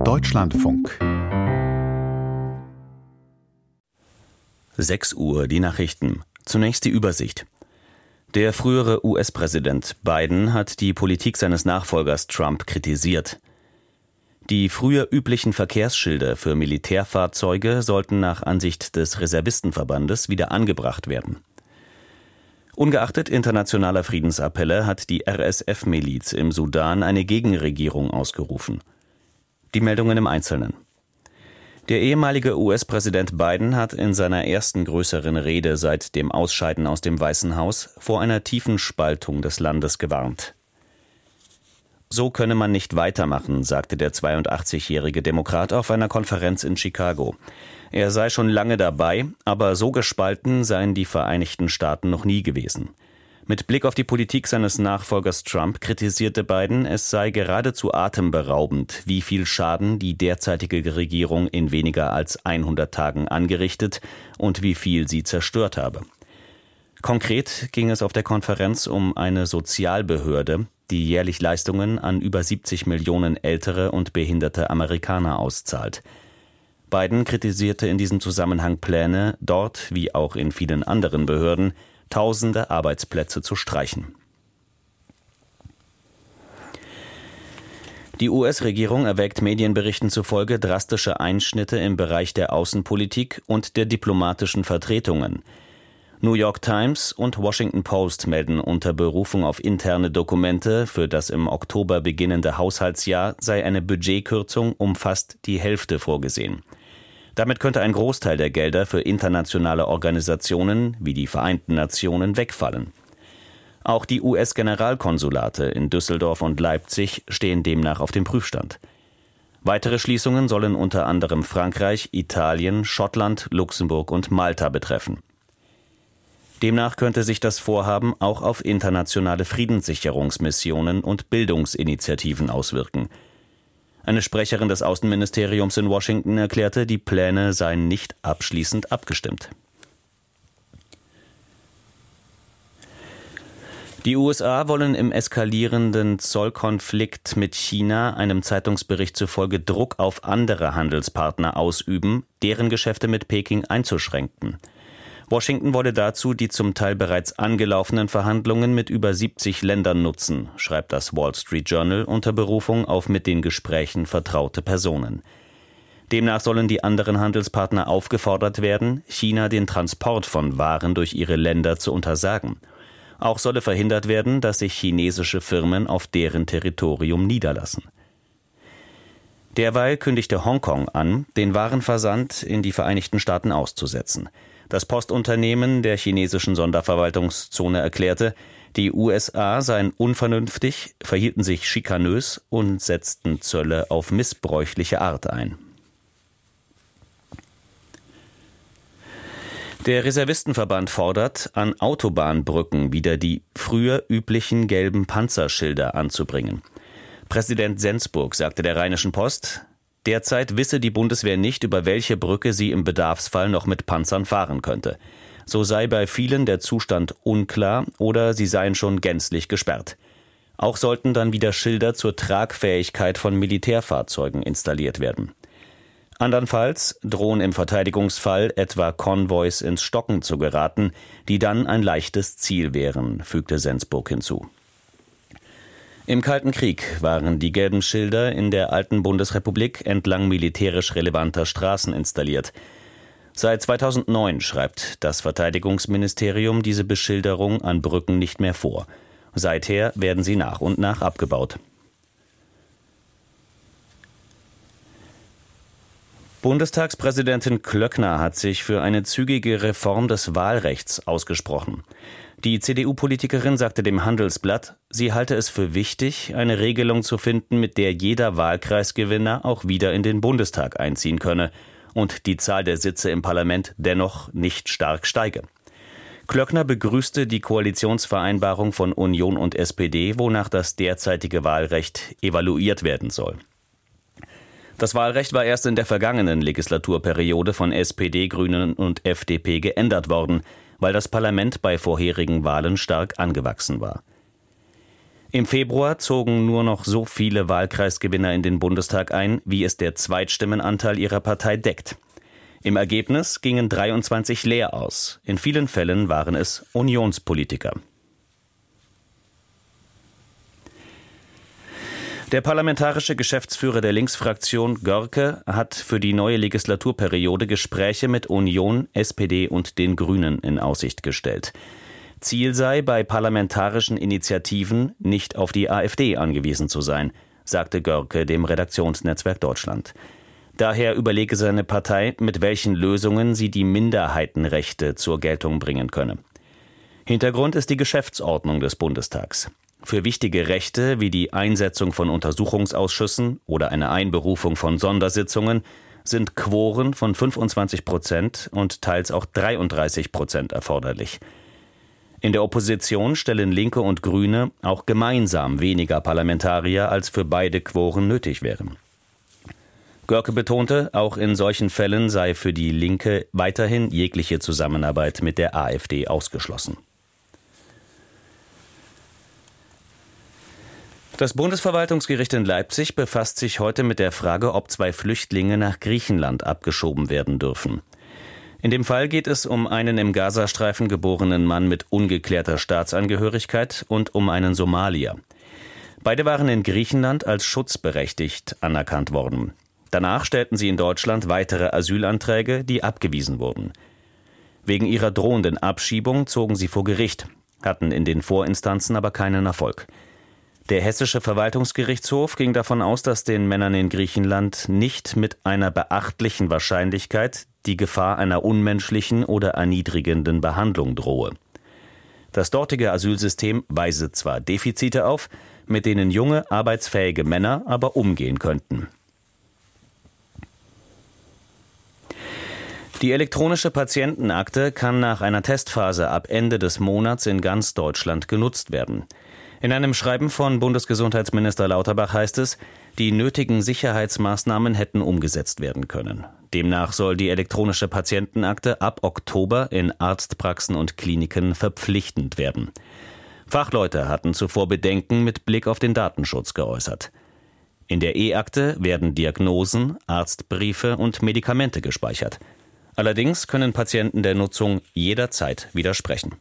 Deutschlandfunk. 6 Uhr, die Nachrichten. Zunächst die Übersicht. Der frühere US-Präsident Biden hat die Politik seines Nachfolgers Trump kritisiert. Die früher üblichen Verkehrsschilder für Militärfahrzeuge sollten nach Ansicht des Reservistenverbandes wieder angebracht werden. Ungeachtet internationaler Friedensappelle hat die RSF-Miliz im Sudan eine Gegenregierung ausgerufen. Die Meldungen im Einzelnen. Der ehemalige US-Präsident Biden hat in seiner ersten größeren Rede seit dem Ausscheiden aus dem Weißen Haus vor einer tiefen Spaltung des Landes gewarnt. So könne man nicht weitermachen, sagte der 82-jährige Demokrat auf einer Konferenz in Chicago. Er sei schon lange dabei, aber so gespalten seien die Vereinigten Staaten noch nie gewesen. Mit Blick auf die Politik seines Nachfolgers Trump kritisierte Biden, es sei geradezu atemberaubend, wie viel Schaden die derzeitige Regierung in weniger als 100 Tagen angerichtet und wie viel sie zerstört habe. Konkret ging es auf der Konferenz um eine Sozialbehörde, die jährlich Leistungen an über 70 Millionen ältere und behinderte Amerikaner auszahlt. Biden kritisierte in diesem Zusammenhang Pläne, dort wie auch in vielen anderen Behörden, Tausende Arbeitsplätze zu streichen. Die US-Regierung erwägt Medienberichten zufolge drastische Einschnitte im Bereich der Außenpolitik und der diplomatischen Vertretungen. New York Times und Washington Post melden unter Berufung auf interne Dokumente, für das im Oktober beginnende Haushaltsjahr sei eine Budgetkürzung um fast die Hälfte vorgesehen. Damit könnte ein Großteil der Gelder für internationale Organisationen wie die Vereinten Nationen wegfallen. Auch die US-Generalkonsulate in Düsseldorf und Leipzig stehen demnach auf dem Prüfstand. Weitere Schließungen sollen unter anderem Frankreich, Italien, Schottland, Luxemburg und Malta betreffen. Demnach könnte sich das Vorhaben auch auf internationale Friedenssicherungsmissionen und Bildungsinitiativen auswirken. Eine Sprecherin des Außenministeriums in Washington erklärte, die Pläne seien nicht abschließend abgestimmt. Die USA wollen im eskalierenden Zollkonflikt mit China einem Zeitungsbericht zufolge Druck auf andere Handelspartner ausüben, deren Geschäfte mit Peking einzuschränken. Washington wolle dazu die zum Teil bereits angelaufenen Verhandlungen mit über 70 Ländern nutzen, schreibt das Wall Street Journal unter Berufung auf mit den Gesprächen vertraute Personen. Demnach sollen die anderen Handelspartner aufgefordert werden, China den Transport von Waren durch ihre Länder zu untersagen. Auch solle verhindert werden, dass sich chinesische Firmen auf deren Territorium niederlassen. Derweil kündigte Hongkong an, den Warenversand in die Vereinigten Staaten auszusetzen. Das Postunternehmen der chinesischen Sonderverwaltungszone erklärte, die USA seien unvernünftig, verhielten sich schikanös und setzten Zölle auf missbräuchliche Art ein. Der Reservistenverband fordert, an Autobahnbrücken wieder die früher üblichen gelben Panzerschilder anzubringen. Präsident Sensburg sagte der Rheinischen Post, derzeit wisse die Bundeswehr nicht, über welche Brücke sie im Bedarfsfall noch mit Panzern fahren könnte. So sei bei vielen der Zustand unklar oder sie seien schon gänzlich gesperrt. Auch sollten dann wieder Schilder zur Tragfähigkeit von Militärfahrzeugen installiert werden. Andernfalls drohen im Verteidigungsfall etwa Konvois ins Stocken zu geraten, die dann ein leichtes Ziel wären, fügte Sensburg hinzu. Im Kalten Krieg waren die gelben Schilder in der alten Bundesrepublik entlang militärisch relevanter Straßen installiert. Seit 2009 schreibt das Verteidigungsministerium diese Beschilderung an Brücken nicht mehr vor. Seither werden sie nach und nach abgebaut. Bundestagspräsidentin Klöckner hat sich für eine zügige Reform des Wahlrechts ausgesprochen. Die CDU-Politikerin sagte dem Handelsblatt, sie halte es für wichtig, eine Regelung zu finden, mit der jeder Wahlkreisgewinner auch wieder in den Bundestag einziehen könne und die Zahl der Sitze im Parlament dennoch nicht stark steige. Klöckner begrüßte die Koalitionsvereinbarung von Union und SPD, wonach das derzeitige Wahlrecht evaluiert werden soll. Das Wahlrecht war erst in der vergangenen Legislaturperiode von SPD, Grünen und FDP geändert worden, weil das Parlament bei vorherigen Wahlen stark angewachsen war. Im Februar zogen nur noch so viele Wahlkreisgewinner in den Bundestag ein, wie es der Zweitstimmenanteil ihrer Partei deckt. Im Ergebnis gingen 23 leer aus. In vielen Fällen waren es Unionspolitiker. Der parlamentarische Geschäftsführer der Linksfraktion Görke hat für die neue Legislaturperiode Gespräche mit Union, SPD und den Grünen in Aussicht gestellt. Ziel sei, bei parlamentarischen Initiativen nicht auf die AfD angewiesen zu sein, sagte Görke dem Redaktionsnetzwerk Deutschland. Daher überlege seine Partei, mit welchen Lösungen sie die Minderheitenrechte zur Geltung bringen könne. Hintergrund ist die Geschäftsordnung des Bundestags. Für wichtige Rechte wie die Einsetzung von Untersuchungsausschüssen oder eine Einberufung von Sondersitzungen sind Quoren von 25% und teils auch 33% erforderlich. In der Opposition stellen Linke und Grüne auch gemeinsam weniger Parlamentarier, als für beide Quoren nötig wären. Görke betonte, auch in solchen Fällen sei für die Linke weiterhin jegliche Zusammenarbeit mit der AfD ausgeschlossen. Das Bundesverwaltungsgericht in Leipzig befasst sich heute mit der Frage, ob 2 Flüchtlinge nach Griechenland abgeschoben werden dürfen. In dem Fall geht es um einen im Gazastreifen geborenen Mann mit ungeklärter Staatsangehörigkeit und um einen Somalier. Beide waren in Griechenland als schutzberechtigt anerkannt worden. Danach stellten sie in Deutschland weitere Asylanträge, die abgewiesen wurden. Wegen ihrer drohenden Abschiebung zogen sie vor Gericht, hatten in den Vorinstanzen aber keinen Erfolg. Der Hessische Verwaltungsgerichtshof ging davon aus, dass den Männern in Griechenland nicht mit einer beachtlichen Wahrscheinlichkeit die Gefahr einer unmenschlichen oder erniedrigenden Behandlung drohe. Das dortige Asylsystem weise zwar Defizite auf, mit denen junge, arbeitsfähige Männer aber umgehen könnten. Die elektronische Patientenakte kann nach einer Testphase ab Ende des Monats in ganz Deutschland genutzt werden. In einem Schreiben von Bundesgesundheitsminister Lauterbach heißt es, die nötigen Sicherheitsmaßnahmen hätten umgesetzt werden können. Demnach soll die elektronische Patientenakte ab Oktober in Arztpraxen und Kliniken verpflichtend werden. Fachleute hatten zuvor Bedenken mit Blick auf den Datenschutz geäußert. In der E-Akte werden Diagnosen, Arztbriefe und Medikamente gespeichert. Allerdings können Patienten der Nutzung jederzeit widersprechen.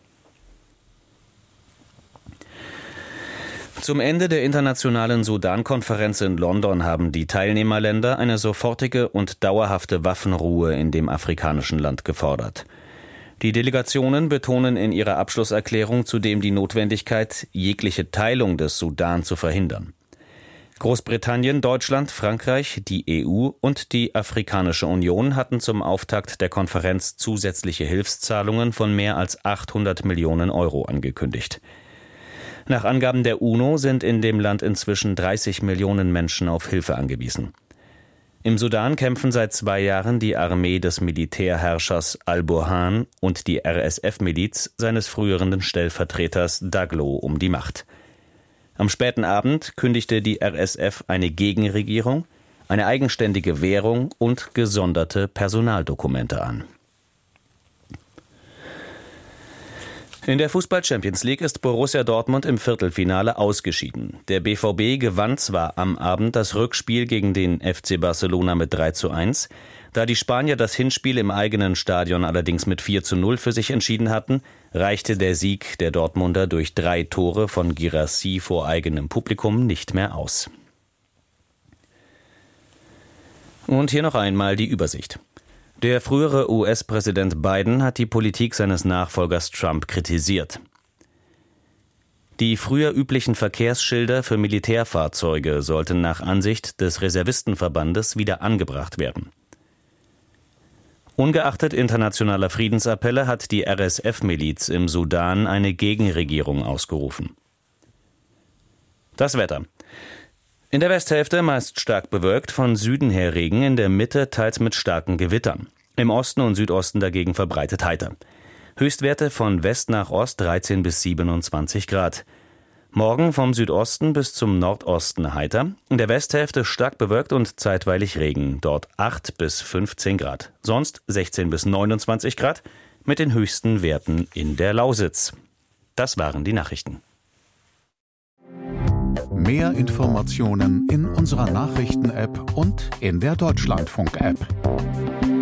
Zum Ende der internationalen Sudan-Konferenz in London haben die Teilnehmerländer eine sofortige und dauerhafte Waffenruhe in dem afrikanischen Land gefordert. Die Delegationen betonen in ihrer Abschlusserklärung zudem die Notwendigkeit, jegliche Teilung des Sudan zu verhindern. Großbritannien, Deutschland, Frankreich, die EU und die Afrikanische Union hatten zum Auftakt der Konferenz zusätzliche Hilfszahlungen von mehr als 800 Millionen Euro angekündigt. Nach Angaben der UNO sind in dem Land inzwischen 30 Millionen Menschen auf Hilfe angewiesen. Im Sudan kämpfen seit 2 Jahren die Armee des Militärherrschers al-Burhan und die RSF-Miliz seines früheren Stellvertreters Daglo um die Macht. Am späten Abend kündigte die RSF eine Gegenregierung, eine eigenständige Währung und gesonderte Personaldokumente an. In der Fußball-Champions League ist Borussia Dortmund im Viertelfinale ausgeschieden. Der BVB gewann zwar am Abend das Rückspiel gegen den FC Barcelona mit 3:1, da die Spanier das Hinspiel im eigenen Stadion allerdings mit 4:0 für sich entschieden hatten, reichte der Sieg der Dortmunder durch 3 Tore von Guirassy vor eigenem Publikum nicht mehr aus. Und hier noch einmal die Übersicht. Der frühere US-Präsident Biden hat die Politik seines Nachfolgers Trump kritisiert. Die früher üblichen Verkehrsschilder für Militärfahrzeuge sollten nach Ansicht des Reservistenverbandes wieder angebracht werden. Ungeachtet internationaler Friedensappelle hat die RSF-Miliz im Sudan eine Gegenregierung ausgerufen. Das Wetter. In der Westhälfte meist stark bewölkt, von Süden her Regen, in der Mitte teils mit starken Gewittern. Im Osten und Südosten dagegen verbreitet heiter. Höchstwerte von West nach Ost 13 bis 27 Grad. Morgen vom Südosten bis zum Nordosten heiter, in der Westhälfte stark bewölkt und zeitweilig Regen, dort 8 bis 15 Grad. Sonst 16 bis 29 Grad mit den höchsten Werten in der Lausitz. Das waren die Nachrichten. Mehr Informationen in unserer Nachrichten-App und in der Deutschlandfunk-App.